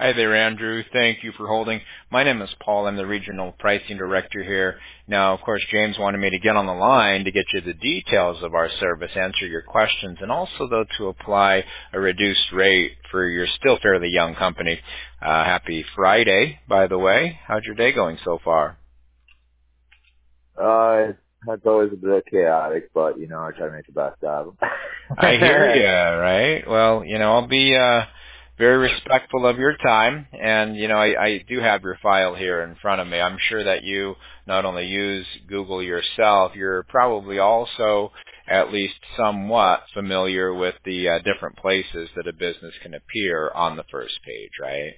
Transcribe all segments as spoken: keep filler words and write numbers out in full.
Hi there, Andrew. Thank you for holding. My name is Paul. I'm the Regional Pricing Director here. Now, of course, James wanted me to get on the line to get you the details of our service, answer your questions, and also, though, to apply a reduced rate for your still fairly young company. Uh, happy Friday, by the way. How's your day going so far? Uh, that's always a bit chaotic, but, you know, I try to make the best out of them. I hear you, right? Well, you know, I'll be uh, very respectful of your time, and, you know, I, I do have your file here in front of me. I'm sure that you not only use Google yourself, you're probably also at least somewhat familiar with the uh, different places that a business can appear on the first page, right?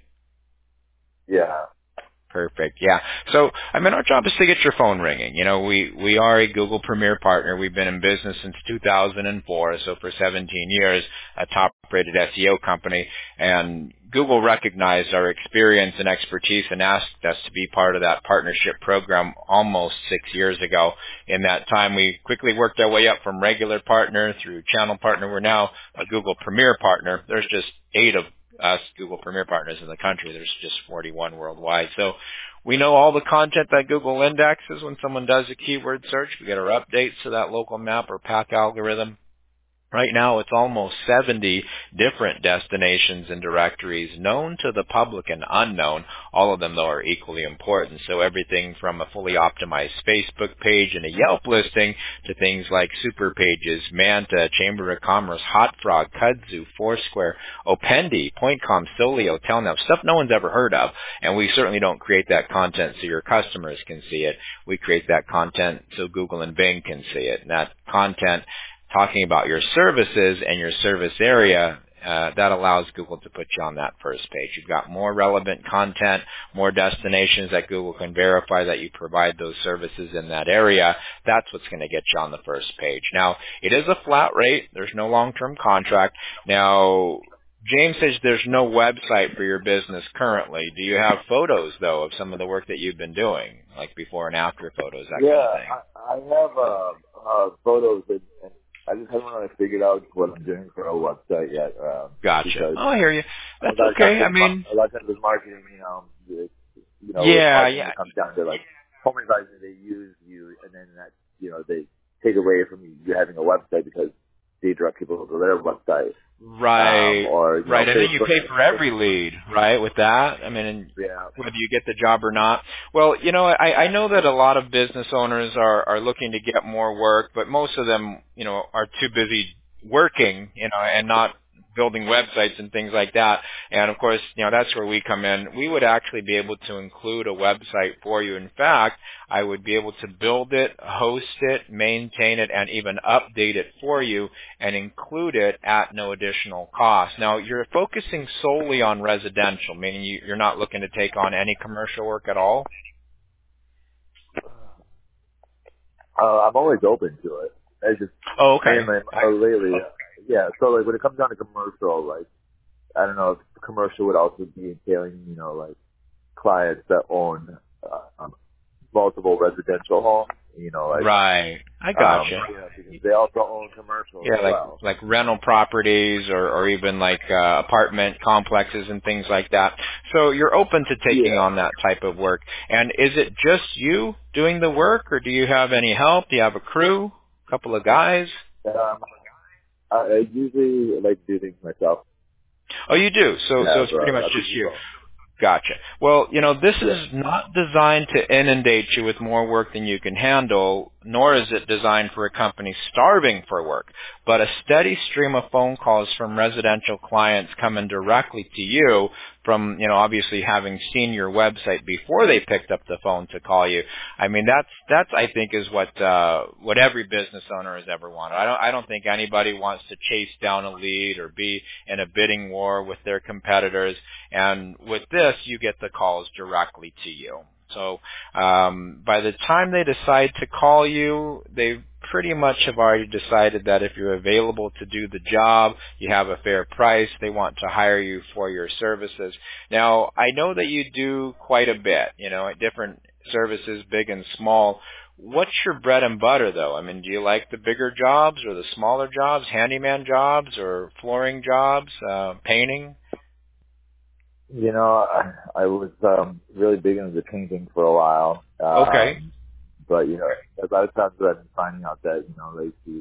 Yeah. Perfect. Yeah. So, I mean, our job is to get your phone ringing. You know, we, we are a Google Premier partner. We've been in business since two thousand four, so for seventeen years, a top-rated S E O company. And Google recognized our experience and expertise and asked us to be part of that partnership program almost six years ago. In that time, we quickly worked our way up from regular partner through channel partner. We're now a Google Premier partner. There's just eight of us Google Premier partners in the country. There's just forty-one worldwide. So we know all the content that Google indexes when someone does a keyword search. We get our updates to that local map or pack algorithm. Right now, it's almost seventy different destinations and directories known to the public and unknown. All of them, though, are equally important. So everything from a fully optimized Facebook page and a Yelp listing to things like Super Pages, Manta, Chamber of Commerce, HotFrog, Kudzu, Foursquare, Opendi, PointCom, Solio, Telnav, stuff no one's ever heard of. And we certainly don't create that content so your customers can see it. We create that content so Google and Bing can see it. And that content talking about your services and your service area, uh, that allows Google to put you on that first page. You've got more relevant content, more destinations that Google can verify that you provide those services in that area. That's what's going to get you on the first page. Now, it is a flat rate. There's no long-term contract. Now, James says there's no website for your business currently. Do you have photos, though, of some of the work that you've been doing, like before and after photos, that yeah, kind of thing? I, I have uh, uh, photos, and, and I just haven't really figured out what I'm doing for a website yet. Um, Gotcha. because Oh, I hear you. a That's lot of times, okay. I with, mar- mean, a lot of times with marketing, you know, it, you know, with yeah, marketing, yeah. it comes down to like home advisors. They use you, and then that, you know, they take away from you, you having a website because they direct people to their website. Um, Right, or, you know, right. And then you Facebook. pay for every lead, right, with that? I mean, and Yeah. whether you get the job or not. Well, you know, I, I know that a lot of business owners are, are looking to get more work, but most of them, you know, are too busy working, you know, and not building websites and things like that. And of course, you know, that's where we come in. We would actually be able to include a website for you. In fact, I would be able to build it, host it, maintain it, and even update it for you and include it at no additional cost. Now, you're focusing solely on residential, meaning you, you're not looking to take on any commercial work at all? Uh, I'm always open to it. I just Oh, okay. mainly uh, lately, yeah. So like when it comes down to commercial, like I don't know if commercial would also be entailing, you know, like clients that own uh, um, multiple residential homes, you know, like Right. I um, gotcha. yeah, because they also own commercial as Yeah, like well. like rental properties or, or even like uh, apartment complexes and things like that. So you're open to taking Yeah. on that type of work. And is it just you doing the work, or do you have any help? Do you have a crew, a couple of guys? Um, I, I usually like to do things myself. Oh, you do. So so Have it's pretty uh, much other just you. people. Gotcha. Well, you know, this Yeah. is not designed to inundate you with more work than you can handle, nor is it designed for a company starving for work, but a steady stream of phone calls from residential clients coming directly to you from, you know, obviously having seen your website before they picked up the phone to call you. I mean, that's, that's, I think, is what, uh, what every business owner has ever wanted. I don't, I don't think anybody wants to chase down a lead or be in a bidding war with their competitors. And with this, you get the calls directly to you. So um, by the time they decide to call you, they pretty much have already decided that if you're available to do the job, you have a fair price, they want to hire you for your services. Now, I know that you do quite a bit, you know, at different services, big and small. What's your bread and butter, though? I mean, do you like the bigger jobs or the smaller jobs, handyman jobs or flooring jobs, uh, painting? You know, I, I was um, really big into the painting for a while. Okay. Um, but, you know, a lot of times I've been finding out that, you know, like these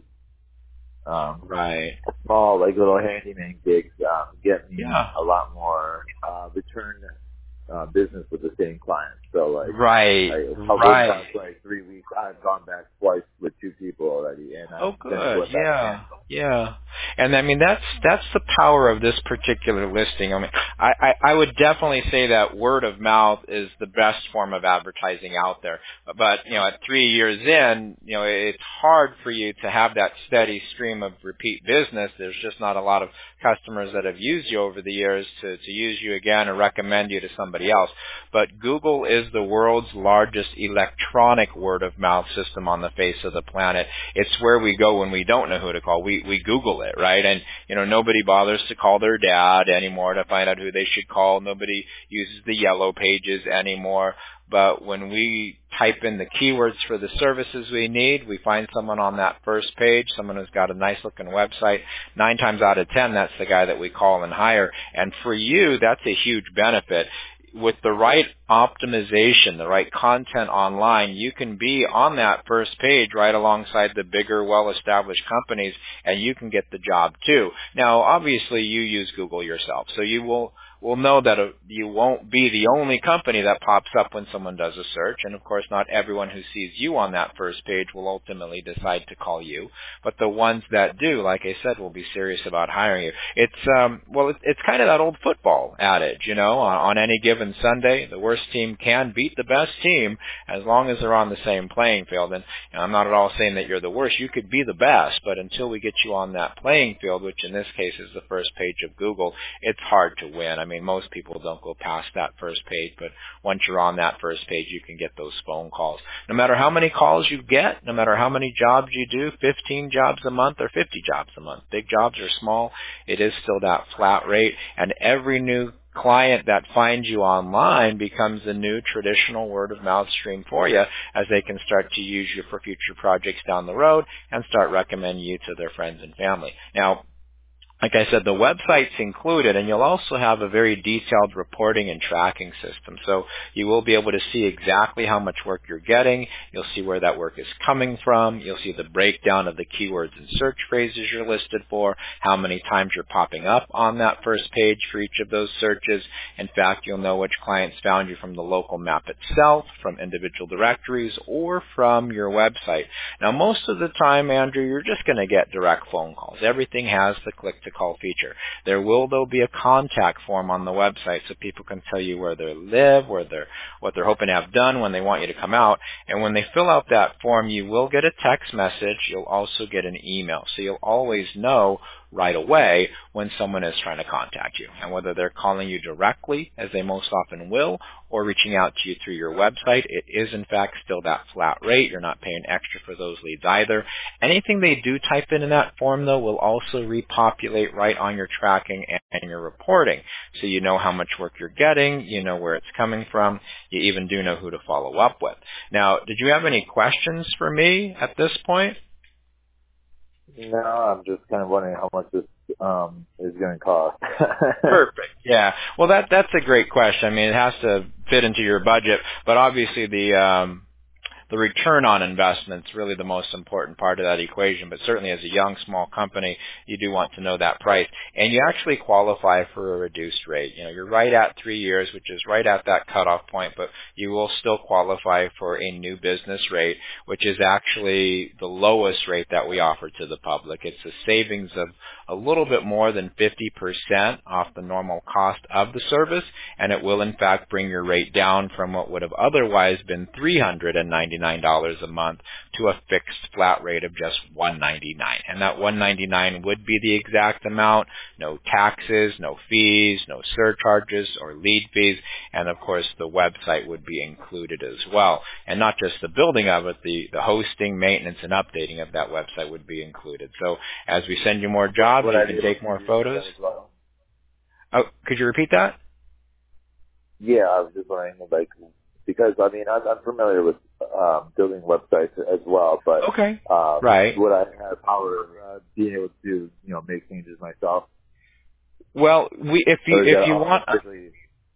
um, Right. small, like little handyman gigs um, get me Yeah. a lot more uh, return uh, business with the same clients. So, like, Right. I probably in the Right. past, like, three weeks, I've gone back twice with two people already, and Oh, I'm going to good. go back again. Yeah. Yeah. And I mean, that's, that's the power of this particular listing. I mean, I, I, I would definitely say that word of mouth is the best form of advertising out there. But, you know, at three years in, you know, it's hard for you to have that steady stream of repeat business. There's just not a lot of customers that have used you over the years to, to use you again or recommend you to somebody else. But Google is the world's largest electronic word of mouth system on the face of the planet. It's where we go when we don't know who to call. We we Google it, right? And you know, nobody bothers to call their dad anymore to find out who they should call. Nobody uses the yellow pages anymore. But when we type in the keywords for the services we need, we find someone on that first page, someone who's got a nice looking website. Nine times out of ten, that's the guy that we call and hire. And for you, that's a huge benefit. With the right optimization, the right content online, you can be on that first page right alongside the bigger, well-established companies, and you can get the job too. Now, obviously, you use Google yourself, so you will will know that uh, you won't be the only company that pops up when someone does a search. And of course, not everyone who sees you on that first page will ultimately decide to call you. But the ones that do, like I said, will be serious about hiring you. It's um, well, it, it's kind of that old football adage, you know. On, on any given Sunday, the worst team can beat the best team as long as they're on the same playing field. And you know, I'm not at all saying that you're the worst. You could be the best, but until we get you on that playing field, which in this case is the first page of Google, it's hard to win. I mean, most people don't go past that first page, but once you're on that first page, you can get those phone calls. No matter how many calls you get, no matter how many jobs you do, fifteen jobs a month or fifty jobs a month, big jobs or small, it is still that flat rate. And every new client that finds you online becomes a new traditional word of mouth stream for you as they can start to use you for future projects down the road and start recommending you to their friends and family. Now, like I said, the website's included, and you'll also have a very detailed reporting and tracking system. So you will be able to see exactly how much work you're getting. You'll see where that work is coming from. You'll see the breakdown of the keywords and search phrases you're listed for, how many times you're popping up on that first page for each of those searches. In fact, you'll know which clients found you from the local map itself, from individual directories, or from your website. Now, most of the time, Andrew, you're just going to get direct phone calls. Everything has the click to call feature. There will, though, be a contact form on the website so people can tell you where they live, where they're, what they're hoping to have done when they want you to come out. And when they fill out that form, you will get a text message. You'll also get an email. So you'll always know right away when someone is trying to contact you. And whether they're calling you directly, as they most often will, or reaching out to you through your website, it is in fact still that flat rate. You're not paying extra for those leads either. Anything they do type in in that form, though, will also repopulate right on your tracking and your reporting. So you know how much work you're getting, you know where it's coming from, you even do know who to follow up with. Now, did you have any questions for me at this point? No, I'm just kind of wondering how much this um, is going to cost. Perfect. Yeah. Well, that that's a great question. I mean, it has to fit into your budget, but obviously the um, the return on investment's really the most important part of that equation. But certainly as a young, small company, you do want to know that price. And you actually qualify for a reduced rate. You know, you're right at three years, which is right at that cutoff point, but you will still qualify for a new business rate, which is actually the lowest rate that we offer to the public. It's a savings of a little bit more than fifty percent off the normal cost of the service, and it will in fact bring your rate down from what would have otherwise been three hundred ninety-nine dollars a month to a fixed flat rate of just one hundred ninety-nine dollars. And that one hundred ninety-nine dollars would be the exact amount, no taxes, no fees, no surcharges or lead fees, and of course the website would be included as well. And not just the building of it, the, the hosting, maintenance, and updating of that website would be included. So as we send you more jobs, Would you I be can able take to more use photos. that as well? Oh, could you repeat that? Yeah, I was just wondering, like, because I mean, I'm, I'm familiar with um, building websites as well, but Okay. um, Right. would I have power uh, being able to, you know, make changes myself? Well, we if you Or is if that you all want strictly?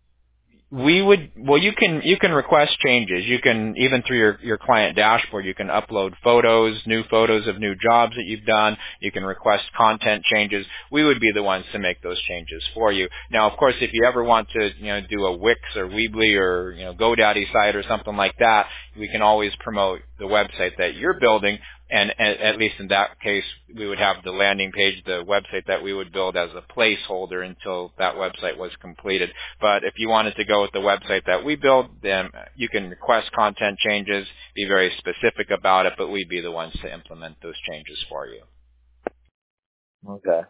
We would, well, you can, you can request changes. You can, even through your, your client dashboard, you can upload photos, new photos of new jobs that you've done. You can request content changes. We would be the ones to make those changes for you. Now, of course, if you ever want to, you know, do a Wix or Weebly or, you know, GoDaddy site or something like that, we can always promote the website that you're building. And at, at least in that case, we would have the landing page, the website that we would build as a placeholder until that website was completed. But if you wanted to go with the website that we build, then you can request content changes, be very specific about it, but we'd be the ones to implement those changes for you. Okay.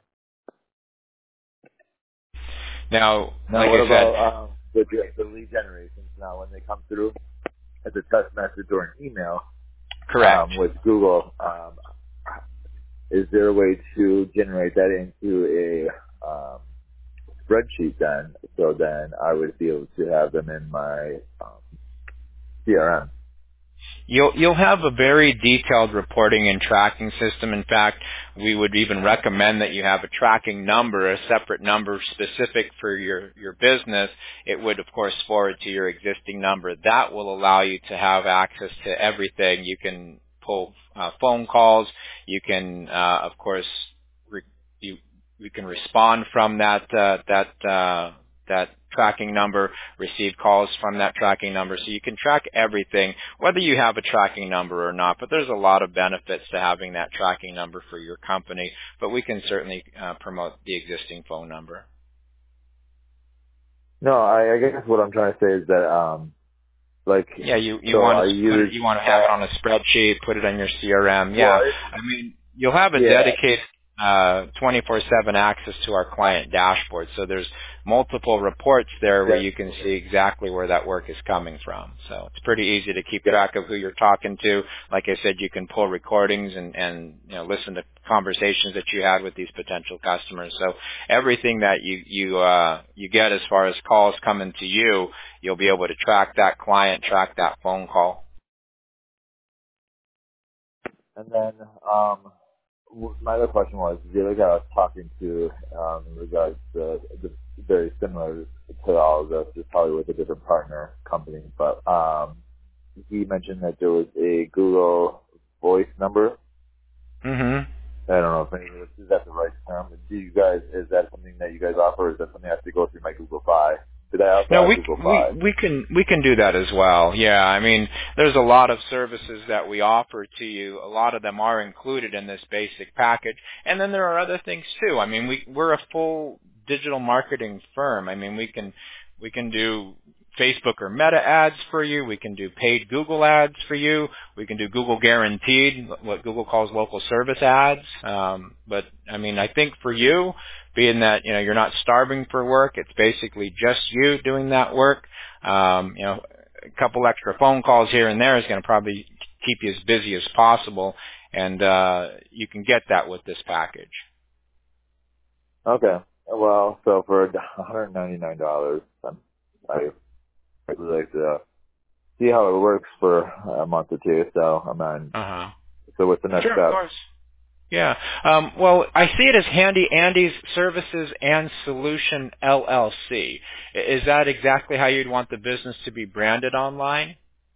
Now, Now, like what I said, about um, the, the lead generations? Now, when they come through as a text message or an email, correct. um, with Google, um, is there a way to generate that into a um, spreadsheet then? So then I would be able to have them in my um, C R M. You'll you'll have a very detailed reporting and tracking system. In fact, we would even recommend that you have a tracking number, a separate number specific for your, your business. It would, of course, forward to your existing number. That will allow you to have access to everything. You can pull uh, phone calls. You can, uh, of course, re- you you can respond from that uh, that uh, that tracking number, receive calls from that tracking number. So you can track everything, whether you have a tracking number or not. But there's a lot of benefits to having that tracking number for your company. But we can certainly uh, promote the existing phone number. No, I, I guess what I'm trying to say is that, um, like, Yeah, you you so want I to put use it, you want to have it on a spreadsheet, put it on your C R M. Yeah, well, it, I mean you'll have a yeah, dedicated uh, twenty-four seven access to our client dashboard. So there's multiple reports there where that, you can see exactly where that work is coming from. So it's pretty easy to keep track of who you're talking to. Like I said, you can pull recordings and, and you know, listen to conversations that you had with these potential customers. So everything that you you uh, you get as far as calls coming to you, you'll be able to track that client, track that phone call. and then um, w- my other question was the other guy I was talking to um, in regards to the very similar to all of this, just probably with a different partner company, but um, he mentioned that there was a Google Voice number. Mm-hmm. I don't know if any, is that the right term? Do you guys, is that something that you guys offer, or is that something I have to go through my Google Fi? Did I also No, have we Google we Fi? we can we can do that as well. Yeah, I mean, there's a lot of services that we offer to you. A lot of them are included in this basic package, and then there are other things too. I mean, we we're a full digital marketing firm. I mean, we can we can do Facebook or Meta ads for you. We can do paid Google ads for you. We can do Google Guaranteed, what Google calls local service ads. Um, but I mean, I think for you, being that you know you're not starving for work, it's basically just you doing that work. Um, you know, a couple extra phone calls here and there is going to probably keep you as busy as possible, and uh, you can get that with this package. Okay. Well, so for one hundred ninety-nine dollars, I'm, I I would like to see how it works for a month or two. So I'm on. Uh huh. So what's the next Sure, of step? course. Yeah. Um, well, I see it as Handy Andy's Services and Solution L L C. I- Is that exactly how you'd want the business to be branded online?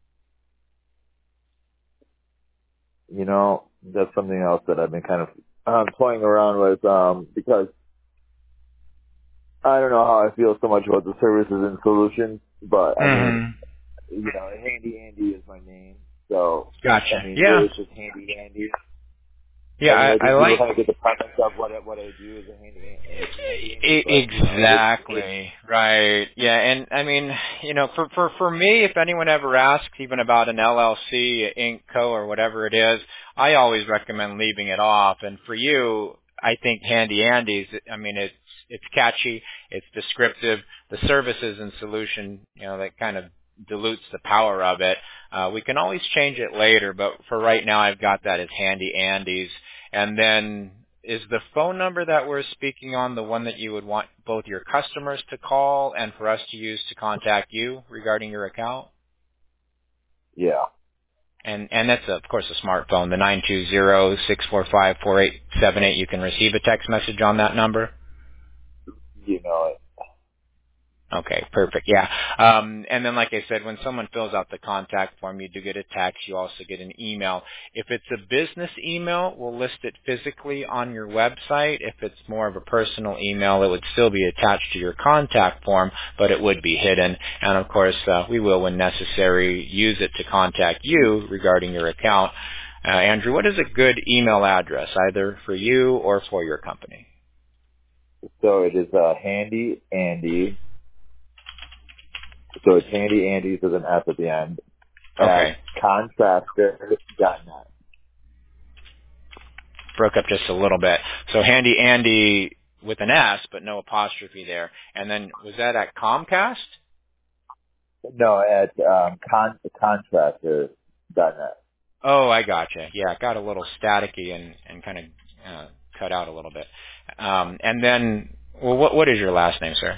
You know, that's something else that I've been kind of um, toying around with um, because I don't know how I feel so much about the services and solutions, but I mean, Mm-hmm. you know, Handy Andy is my name, so I Gotcha. mean, Yeah. really, it's just Handy Andy. Yeah, I mean, I I, I think people like kind of get the premise of what I, what I do is a Handy as Handy Andy, E- but you know, it's it's Exactly. Right. Yeah. And I mean, you know, for, for, for me, if anyone ever asks even about an L L C, Inc Co or whatever it is, I always recommend leaving it off. And for you, I think Handy Andy's, I mean, it's, it's catchy. It's descriptive. The services and solution, you know, that kind of dilutes the power of it. Uh, we can always change it later, but for right now, I've got that as Handy Andy's. And then is the phone number that we're speaking on the one that you would want both your customers to call and for us to use to contact you regarding your account? yeah, And and that's, of course, a smartphone, the nine two zero, six four five, four eight seven eight. You can receive a text message on that number. you know it. Okay, perfect. Yeah. Um, and then, like I said, when someone fills out the contact form, you do get a text. You also get an email. If it's a business email, we'll list it physically on your website. If it's more of a personal email, it would still be attached to your contact form, but it would be hidden. And, of course, uh, we will, when necessary, use it to contact you regarding your account. Uh, Andrew, what is a good email address, either for you or for your company? So it is uh, Handy Andy. So it's Handy Andy with an S at the end Okay. at contractor dot net. Broke up just a little bit. So Handy Andy with an S, but no apostrophe there. And then was that at Comcast? No, at um, con- contractor dot net. Oh, I gotcha. Yeah, it got a little staticky and, and kind of uh, cut out a little bit. Um, and then, well, what what is your last name, sir?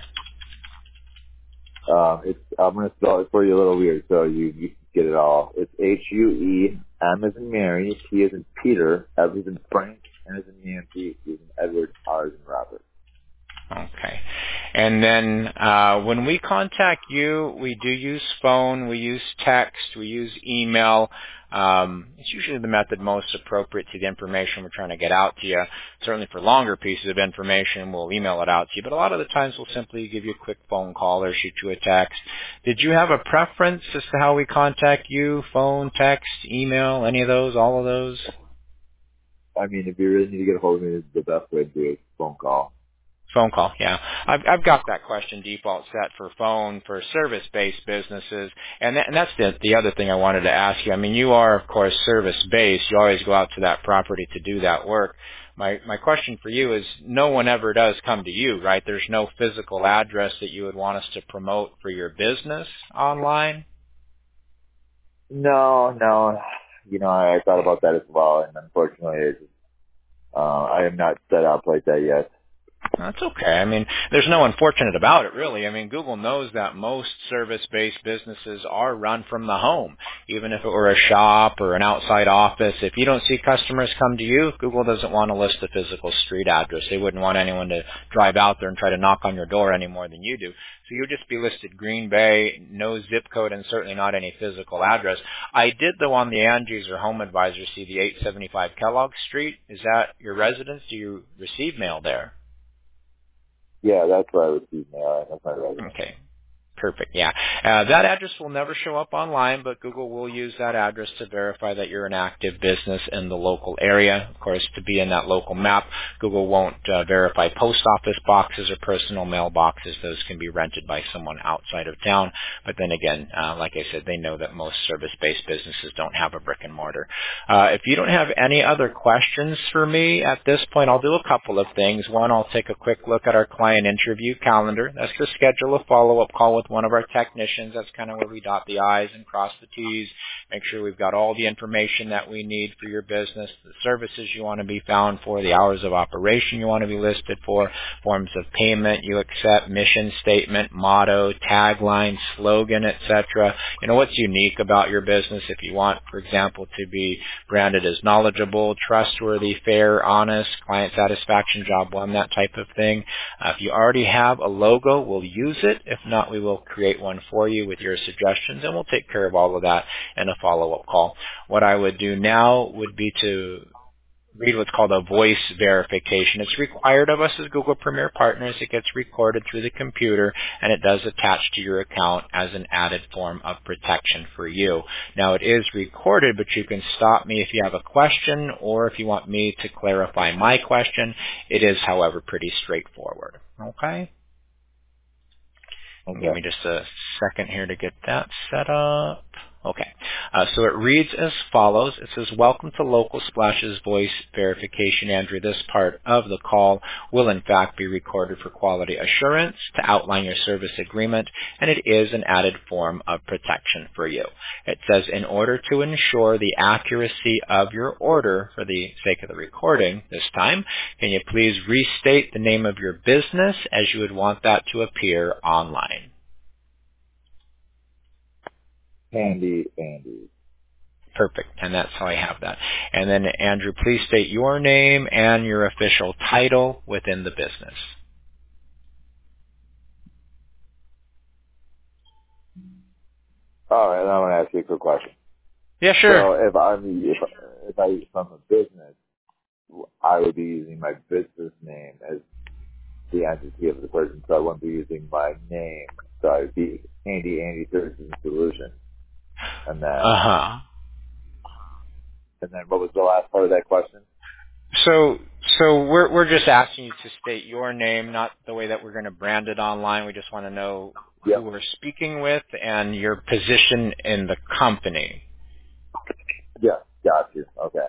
Um, it's I'm gonna spell it for you a little weird, so you you can get it all. It's H U E M as in Mary, P as in Peter, F as in Frank, N as in Nancy, E as in Edward, R as in Robert. Okay. And then uh, when we contact you, we do use phone, we use text, we use email. Um, it's usually the method most appropriate to the information we're trying to get out to you. Certainly for longer pieces of information, we'll email it out to you. But a lot of the times we'll simply give you a quick phone call or shoot you a text. Did you have a preference as to how we contact you? Phone, text, email, any of those, all of those? I mean, if you really need to get a hold of me, the best way to do it is phone call. Phone call, yeah. I've, I've got that question default set for phone for service-based businesses, and, that, and that's the, the other thing I wanted to ask you. I mean, you are, of course, service-based. You always go out to that property to do that work. My my question for you is, no one ever does come to you, right? There's no physical address that you would want us to promote for your business online? No, no. You know, I, I thought about that as well, and unfortunately, it's, uh, I am not set up like that yet. That's okay. I mean, there's no unfortunate about it, really. I mean, Google knows that most service-based businesses are run from the home. Even if it were a shop or an outside office, if you don't see customers come to you, Google doesn't want to list the physical street address. They wouldn't want anyone to drive out there and try to knock on your door any more than you do. So you'll just be listed Green Bay, no zip code, and certainly not any physical address. I did, though, on the Angie's or Home Advisor see the eight seventy-five Kellogg Street. Is that your residence? Do you receive mail there? Yeah, that's what I would see now. That's my residence. Okay. Perfect. Yeah. Uh, that address will never show up online, but Google will use that address to verify that you're an active business in the local area. Of course, to be in that local map, Google won't uh, verify post office boxes or personal mail boxes. Those can be rented by someone outside of town. But then again, uh, like I said, they know that most service-based businesses don't have a brick and mortar. Uh, if you don't have any other questions for me at this point, I'll do a couple of things. One, I'll take a quick look at our client interview calendar. That's to schedule a follow-up call with one of our technicians. That's kind of where we dot the I's and cross the T's, make sure we've got all the information that we need for your business, the services you want to be found for, the hours of operation you want to be listed for, forms of payment you accept, mission statement, motto, tagline, slogan, et cetera. You know, what's unique about your business if you want, for example, to be branded as knowledgeable, trustworthy, fair, honest, client satisfaction, job one, that type of thing. Uh, if you already have a logo, we'll use it. If not, we will create one for you with your suggestions, and we'll take care of all of that in a follow-up call. What I would do now would be to read what's called a voice verification. It's required of us as Google Premier Partners. It gets recorded through the computer, and it does attach to your account as an added form of protection for you. Now, it is recorded, but you can stop me if you have a question or if you want me to clarify my question. It is, however, pretty straightforward. Okay? Okay. Give me just a second here to get that set up. Okay. Uh, so it reads as follows. It says, welcome to Local Splash's voice verification, Andrew. This part of the call will in fact be recorded for quality assurance to outline your service agreement, and it is an added form of protection for you. It says, in order to ensure the accuracy of your order for the sake of the recording this time, can you please restate the name of your business as you would want that to appear online? Handy Andy. Perfect. And that's how I have that. And then, Andrew, please state your name and your official title within the business. All right, I want to ask you a quick question. Yeah, sure. So if I'm if, if I if I'm a business, I would be using my business name as the entity of the person, so I wouldn't be using my name. So I'd be Handy Andy Services and Solutions. And then Uh huh. and then what was the last part of that question? So, so we're we're just asking you to state your name, not the way that we're going to brand it online. We just want to know who Yep. we're speaking with and your position in the company. Yeah. Got you. Okay.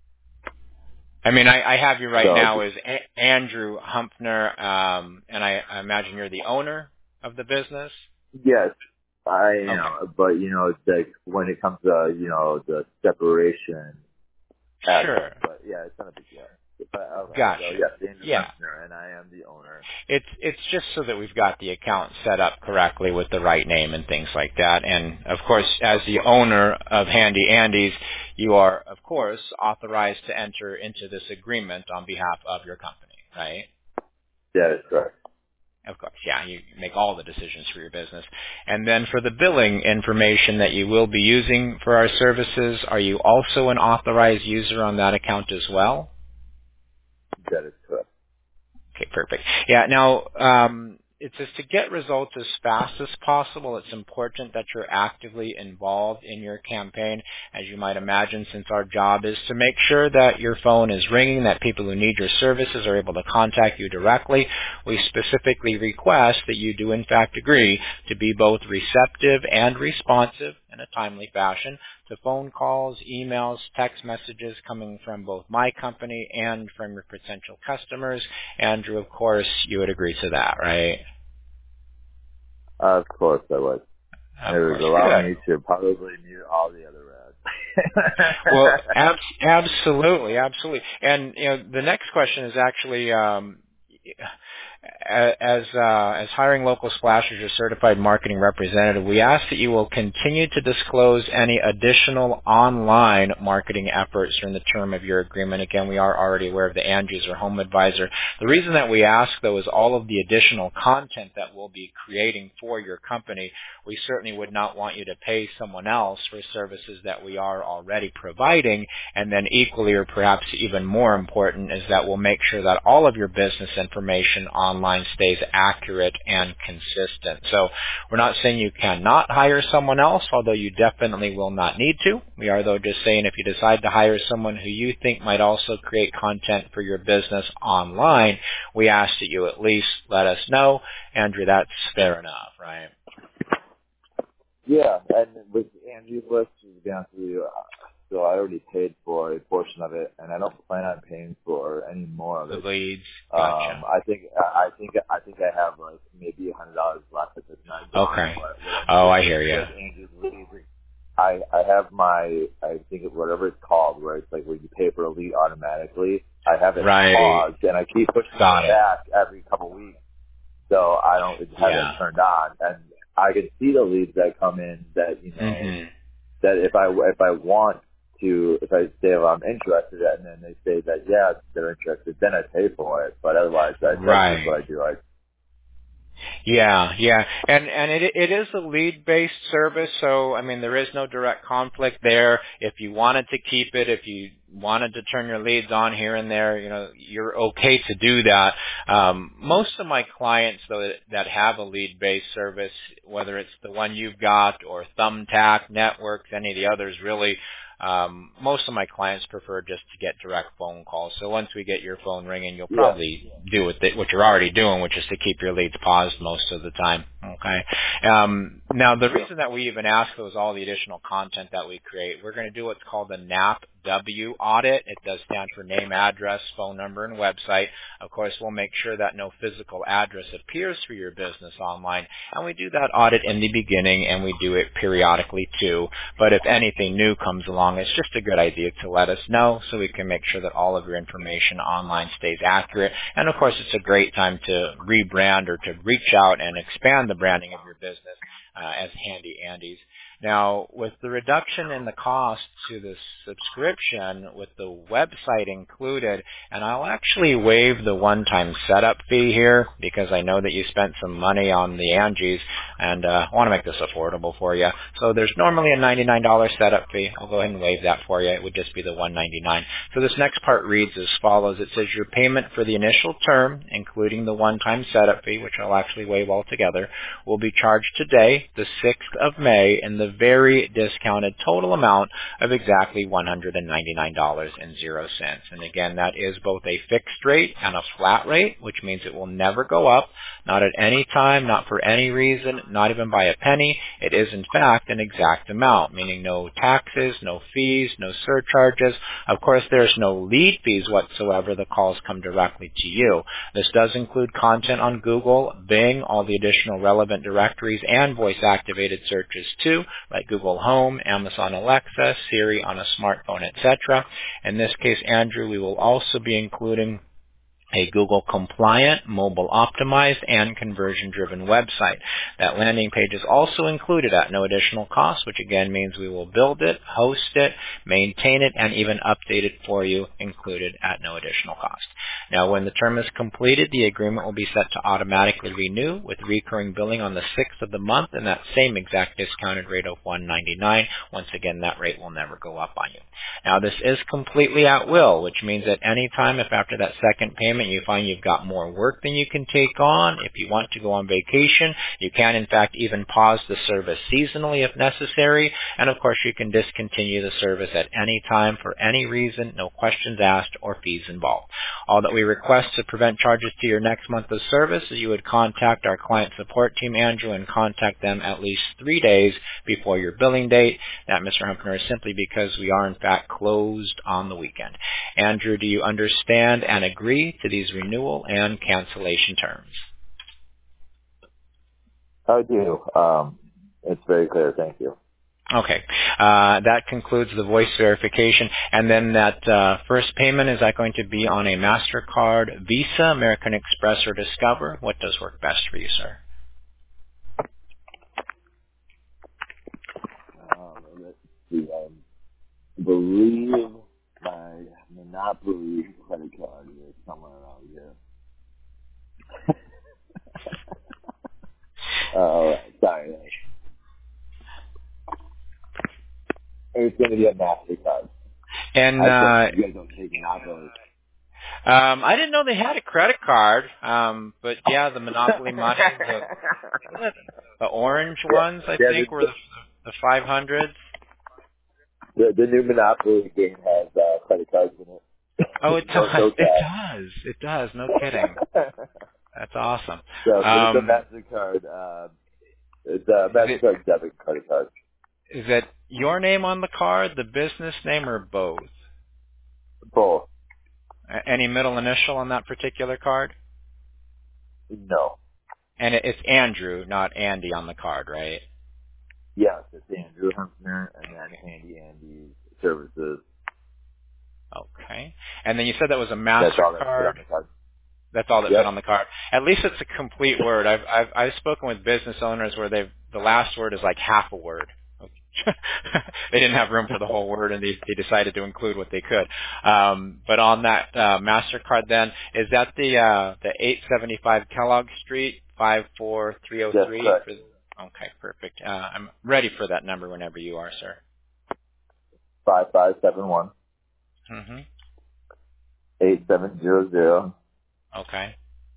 I mean, I, I have you right So now as a- Andrew Humpner, um, and I, I imagine you're the owner of the business. yes, I Okay. am. But you know, it's like when it comes to you know the separation Sure. aspect. But yeah, it's not a big deal. But okay. So Gotcha. yes, Andrew Yeah. Hunter, and I am the owner. It's it's just so that we've got the account set up correctly with the right name and things like that. And of course, as the owner of Handy Andy's, you are of course authorized to enter into this agreement on behalf of your company, right? That is correct. Of course, yeah, you make all the decisions for your business. And then for the billing information that you will be using for our services, are you also an authorized user on that account as well? That is correct. Okay, perfect. Yeah, now, um, it says to get results as fast as possible, it's important that you're actively involved in your campaign. As you might imagine, since our job is to make sure that your phone is ringing, that people who need your services are able to contact you directly, we specifically request that you do in fact agree to be both receptive and responsive in a timely fashion to phone calls, emails, text messages coming from both my company and from your potential customers. Andrew, of course, you would agree to that, right? Uh, of course I would. Of It would course. allow Good. me to probably mute all the other ads. Well, ab- absolutely, absolutely. And you know, the next question is actually, um, as uh, as hiring local splashers your certified marketing representative, we ask that you will continue to disclose any additional online marketing efforts during the term of your agreement. Again, we are already aware of the Angie's or Home Advisor. The reason that we ask, though, is all of the additional content that we'll be creating for your company. We certainly would not want you to pay someone else for services that we are already providing. And then equally, or perhaps even more important, is that we'll make sure that all of your business information online stays accurate and consistent. So we're not saying you cannot hire someone else, although you definitely will not need to. We are, though, just saying if you decide to hire someone who you think might also create content for your business online, we ask that you at least let us know. Andrew, that's fair enough, right? Yeah, and with Angie's List, to be honest with you, uh, so I already paid for a portion of it, and I don't plan on paying for any more of The it. leads. Um, Gotcha. I think I think I think I have like maybe a hundred dollars left if it's not gone. Okay. But what I Oh, noticed I hear you. with Angie's List, I I have my I think it, whatever it's called, where it's like where you pay for a lead automatically. I have it Right. paused, and I keep pushing Got it it. back every couple weeks, so I don't have it Yeah. turned on, and I can see the leads that come in that you know Mhm. that if I if I want to if I say if I'm interested and then they say that yeah they're interested, then I pay for it. But otherwise, that, that's just Right. what I do. I Yeah, yeah, and and it it is a lead based service, so I mean there is no direct conflict there. If you wanted to keep it, if you wanted to turn your leads on here and there, you know you're okay to do that. Um, most of my clients though that, that have a lead based service, whether it's the one you've got or Thumbtack, Networks, any of the others, really. Um, most of my clients prefer just to get direct phone calls. So once we get your phone ringing, you'll yeah probably do what, they, what you're already doing, which is to keep your leads paused most of the time. Okay. Um, now, the yeah reason that we even ask those all the additional content that we create, we're going to do what's called a N A P W audit. It does stand for name, address, phone number, and website. Of course, we'll make sure that no physical address appears for your business online, and we do that audit in the beginning, and we do it periodically too. But if anything new comes along, it's just a good idea to let us know so we can make sure that all of your information online stays accurate. And of course, it's a great time to rebrand or to reach out and expand the branding of your business uh, as Handy Andy's. Now, with the reduction in the cost to the subscription with the website included, and I'll actually waive the one-time setup fee here because I know that you spent some money on the Angies, and uh, I want to make this affordable for you. So there's normally a ninety-nine dollars setup fee. I'll go ahead and waive that for you. It would just be the one hundred ninety-nine dollars. So this next part reads as follows. It says your payment for the initial term, including the one-time setup fee, which I'll actually waive altogether, will be charged today, the sixth of May, in the very discounted total amount of exactly one hundred ninety-nine dollars and zero cents. And again, that is both a fixed rate and a flat rate, which means it will never go up, not at any time, not for any reason, not even by a penny. It is in fact an exact amount, meaning no taxes, no fees, no surcharges. Of course, there's no lead fees whatsoever. The calls come directly to you. This does include content on Google, Bing, all the additional relevant directories, and voice-activated searches too, like Google Home, Amazon Alexa, Siri on a smartphone, et cetera. In this case, Andrew, we will also be including a Google compliant, mobile optimized, and conversion driven website. That landing page is also included at no additional cost, which again means we will build it, host it, maintain it, and even update it for you, included at no additional cost. Now, when the term is completed, the agreement will be set to automatically renew with recurring billing on the sixth of the month and that same exact discounted rate of one hundred ninety-nine dollars. Once again, that rate will never go up on you. Now, this is completely at will, which means at any time, if after that second payment you find you've got more work than you can take on, if you want to go on vacation, you can in fact even pause the service seasonally if necessary, and of course you can discontinue the service at any time for any reason, no questions asked or fees involved. All that we request to prevent charges to your next month of service is you would contact our client support team, Andrew, and contact them at least three days before your billing date. That, Mister Humpner, is simply because we are in fact closed on the weekend. Andrew, do you understand and agree to these renewal and cancellation terms? I do. Um, it's very clear. Thank you. Okay. Uh, that concludes the voice verification. And then that uh, first payment, is that going to be on a MasterCard, Visa, American Express, or Discover? What does work best for you, sir? Um, let's see. I believe my Monopoly credit card is somewhere around here. Oh, sorry. It's going to be a MasterCard. And I uh, you guys don't take Monopoly. um, I didn't know they had a credit card, um, but yeah, the Monopoly money, the, the orange ones, I yeah, think, the, were the, the five hundreds. the, the new Monopoly game has uh, credit cards in it. Oh, it no, does. no It cash. does. It does. No kidding. That's awesome. So, but it's a Um, MasterCard. Uh, it's a is it MasterCard debit credit card. is it your name on the card, the business name, or both? Both. A- Any middle initial on that particular card? No. And it, it's Andrew, not Andy, on the card, right? Yes, it's Andrew Humpner and then Handy Andy Services. Okay. And then you said that was a That's all that's put MasterCard. on the card. That's all that fit Yep. on the card. At least it's a complete word. I've I've I've spoken with business owners where they've the last word is like half a word. They didn't have room for the whole word, and they they decided to include what they could. Um, but on that uh, Mastercard, then is that the uh, the eight seventy-five Kellogg Street five four three zero That's three? correct. Okay, perfect. Uh, I'm ready for that number whenever you are, sir. Five five seven one Mm-hmm. eight seven zero zero Okay.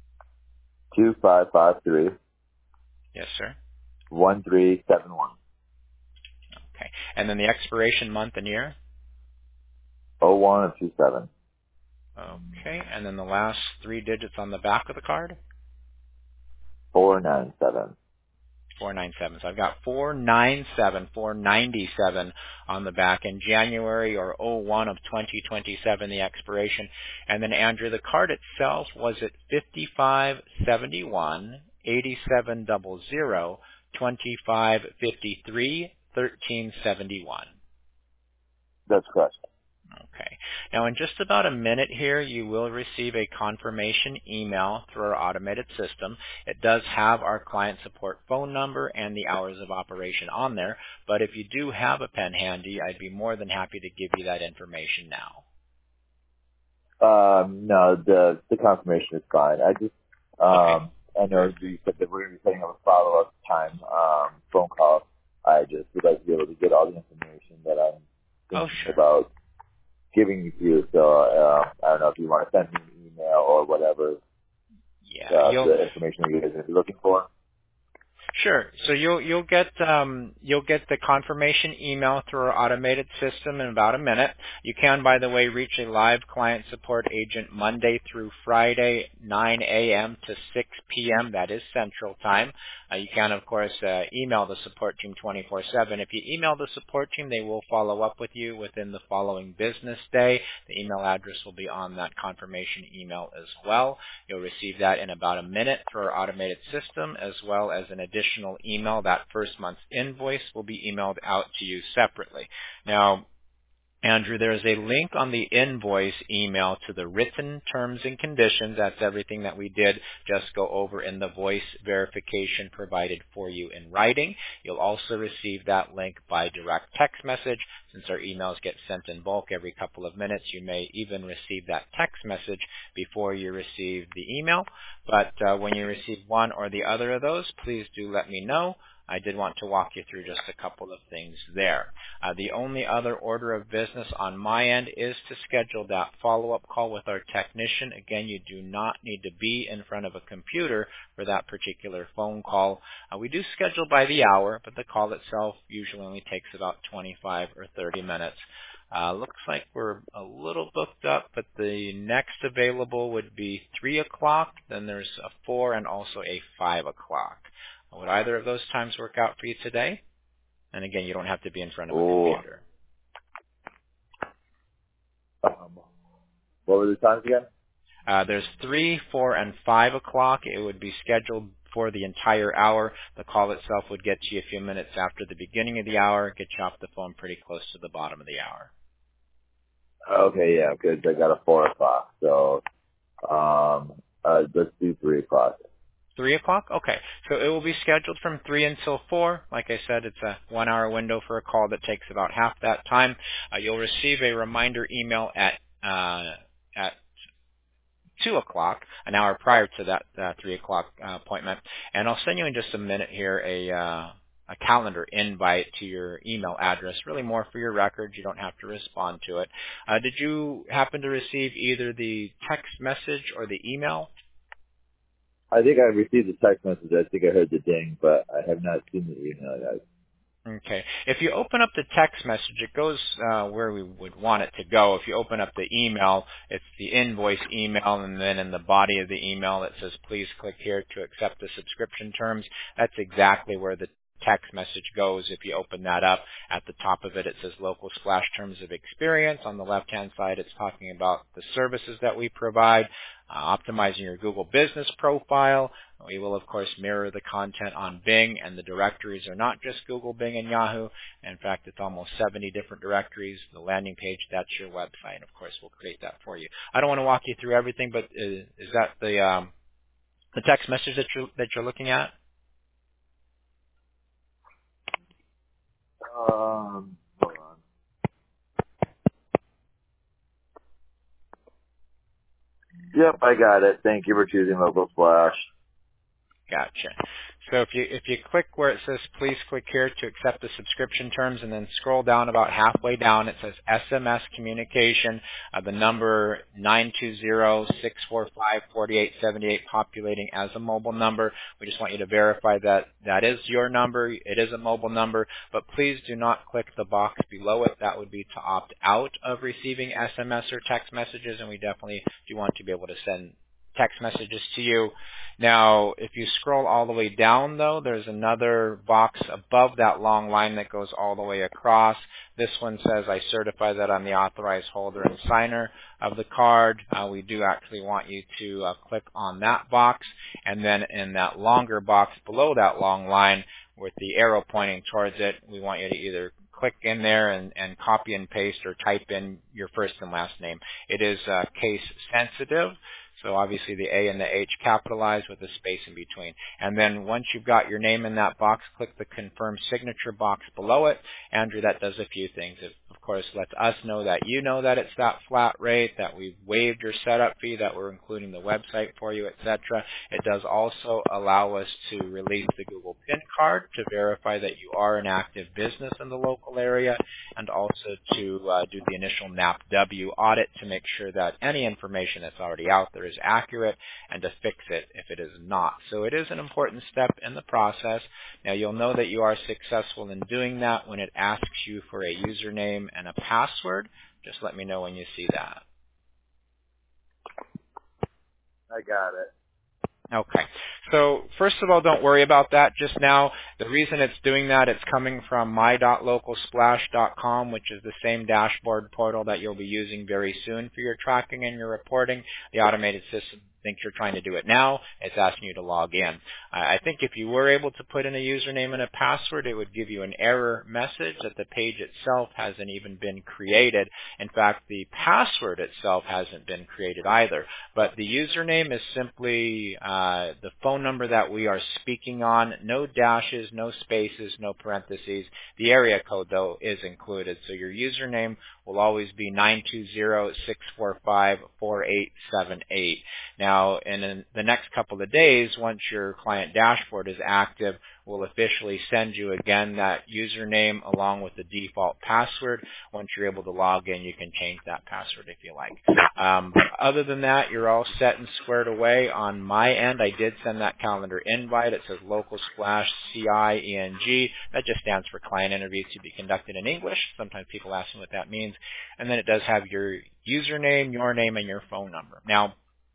two five five three Yes, sir. one three seven one. Okay. And then the expiration month and year. Oh one and two seven. Okay. And then the last three digits on the back of the card. Four nine seven. four ninety-seven. So I've got four ninety-seven, four ninety-seven on the back in January or oh one of twenty twenty-seven, the expiration. And then, Andrew, the card itself, was it fifty-five seventy-one, eighty-seven hundred, twenty-five fifty-three, thirteen seventy-one? That's correct. Okay. Now, in just about a minute here, you will receive a confirmation email through our automated system. It does have our client support phone number and the hours of operation on there, but if you do have a pen handy, I'd be more than happy to give you that information now. Um, no, the the confirmation is fine. I just Okay. um, I know you said that we're going to be setting up a follow up time um, phone call. I just would like to be able to get all the information that I'm Oh, thinking sure. about giving to you. So uh, I don't know if you want to send me an email or whatever Yeah, uh, you'll the information that you guys are looking for. Sure. So you'll you'll get um, you'll get the confirmation email through our automated system in about a minute. You can, by the way, reach a live client support agent Monday through Friday, nine a.m. to six p.m. That is Central Time. Uh, you can, of course, uh, email the support team twenty-four seven. If you email the support team, they will follow up with you within the following business day. The email address will be on that confirmation email as well. You'll receive that in about a minute through our automated system, as well as an additional email. That first month's invoice will be emailed out to you separately. Now, Andrew, there is a link on the invoice email to the written terms and conditions. That's everything that we did just go over in the voice verification provided for you in writing. You'll also receive that link by direct text message. Since our emails get sent in bulk every couple of minutes, you may even receive that text message before you receive the email. But uh, when you receive one or the other of those, please do let me know. I did want to walk you through just a couple of things there. Uh, the only other order of business on my end is to schedule that follow-up call with our technician. Again, you do not need to be in front of a computer for that particular phone call. Uh, we do schedule by the hour, but the call itself usually only takes about twenty-five or thirty minutes. Uh, looks like we're a little booked up, but the next available would be three o'clock. Then there's a four and also a five o'clock. Would either of those times work out for you today? And again, you don't have to be in front of a Oh, computer. um, what were the times again? Uh, there's three, four, and five o'clock. It would be scheduled for the entire hour. The call itself would get to you a few minutes after the beginning of the hour, get you off the phone pretty close to the bottom of the hour. Okay, yeah, because I got a four o'clock. So um, uh, let's do three o'clock. Three o'clock? Okay. So it will be scheduled from three until four. Like I said, it's a one hour window for a call that takes about half that time. Uh, you'll receive a reminder email at, uh, at two o'clock, an hour prior to that uh, three o'clock uh, appointment. And I'll send you in just a minute here a, uh, a calendar invite to your email address, really more for your records. You don't have to respond to it. Uh, did you happen to receive either the text message or the email? I think I received a text message. I think I heard the ding, but I have not seen the email yet. Okay. If you open up the text message, it goes uh, where we would want it to go. If you open up the email, it's the invoice email, and then in the body of the email it says, please click here to accept the subscription terms. That's exactly where the text message goes. If you open that up, at the top of it, it says local splash terms of experience. On the left-hand side, it's talking about the services that we provide, uh, optimizing your Google business profile. We will, of course, mirror the content on Bing, and the directories are not just Google, Bing, and Yahoo. In fact, it's almost seventy different directories. The landing page, that's your website. And, of course, we'll create that for you. I don't want to walk you through everything, but is, is that the um, the text message that you're, that you're looking at? Um, hold on. Yep, I got it. Thank you for choosing Local Splash. Gotcha. So if you if you click where it says please click here to accept the subscription terms, and then scroll down about halfway down, it says S M S communication, uh, the number nine two zero, six four five, four eight seven eight populating as a mobile number. We just want you to verify that that is your number. It is a mobile number, but please do not click the box below it. That would be to opt out of receiving S M S or text messages, and we definitely do want to be able to send text messages to you. Now, if you scroll all the way down, though, there's another box above that long line that goes all the way across. This one says, I certify that I'm the authorized holder and signer of the card. Uh, we do actually want you to uh, click on that box. And then in that longer box below that long line with the arrow pointing towards it, we want you to either click in there and, and copy and paste or type in your first and last name. It is uh, case sensitive. So obviously the A and the H capitalized with a space in between. And then once you've got your name in that box, click the confirm signature box below it. Andrew, that does a few things. It, of course, lets us know that you know that it's that flat rate, that we've waived your setup fee, that we're including the website for you, et cetera. It does also allow us to release the Google PIN card to verify that you are an active business in the local area, and also to uh, do the initial N A P W audit to make sure that any information that's already out there is accurate, and to fix it if it is not. So it is an important step in the process. Now you'll know that you are successful in doing that when it asks you for a username and a password. Just let me know when you see that. I got it. Okay. So first of all, don't worry about that just now. The reason it's doing that, it's coming from my dot local splash dot com, which is the same dashboard portal that you'll be using very soon for your tracking and your reporting. The automated system thinks you're trying to do it now. It's asking you to log in. I think if you were able to put in a username and a password, it would give you an error message that the page itself hasn't even been created. In fact, the password itself hasn't been created either. But the username is simply uh, the phone number that we are speaking on. No dashes, no spaces, no parentheses. The area code, though, is included. So your username will always be nine two zero, six four five, four eight seven eight. Now, in the next couple of days, once your client dashboard is active, we'll officially send you again that username along with the default password. Once you're able to log in, you can change that password if you like. Um, other than that, you're all set and squared away on my end. I did send that calendar invite. It says Local Splash C I E N G. That just stands for client interviews to be conducted in English. Sometimes people ask me what that means. And then it does have your username, your name, and your phone number. Now,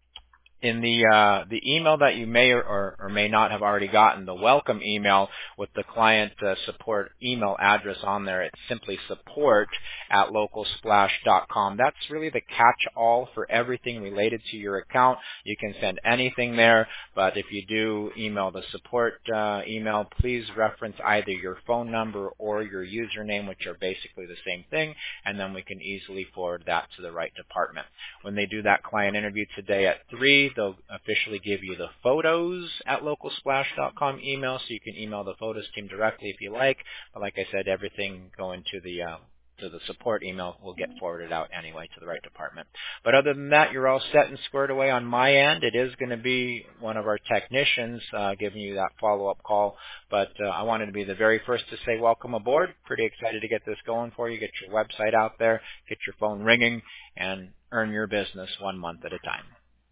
in the uh, the email that you may or, or may not have already gotten, the welcome email with the client uh, support email address on there, it's simply support at local splash dot com. That's really the catch-all for everything related to your account. You can send anything there, but if you do email the support uh, email, please reference either your phone number or your username, which are basically the same thing, and then we can easily forward that to the right department. When they do that client interview today at three, they'll officially give you the photos at local splash dot com email, so you can email the photos team directly if you like. But like I said, everything going to the uh, to the support email will get forwarded out anyway to the right department. But other than that, you're all set and squared away on my end. It is going to be one of our technicians uh, giving you that follow-up call. But uh, I wanted to be the very first to say welcome aboard. Pretty excited to get this going for you, get your website out there, get your phone ringing, and earn your business one month at a time.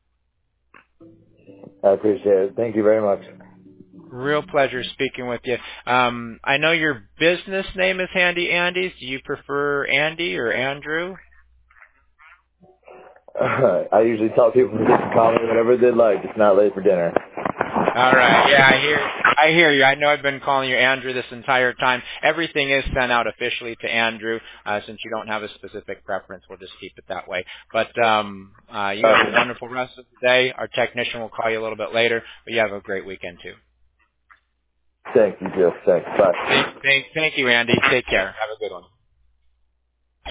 I appreciate it. Thank you very much. Real pleasure speaking with you. Um, I know your business name is Handy Andy's. Do you prefer Andy or Andrew? Uh, I usually tell people to just call me whenever they'd like. It's not late for dinner. All right. Yeah, I hear. I hear you. I know I've been calling you Andrew this entire time. Everything is sent out officially to Andrew. Uh, since you don't have a specific preference, we'll just keep it that way. But um, uh, you have a wonderful rest of the day. Our technician will call you a little bit later. But you have a great weekend too. Thank you, Joe. Thanks. Bye. Thank, thank, thank you, Andy. Take care. Have a good one.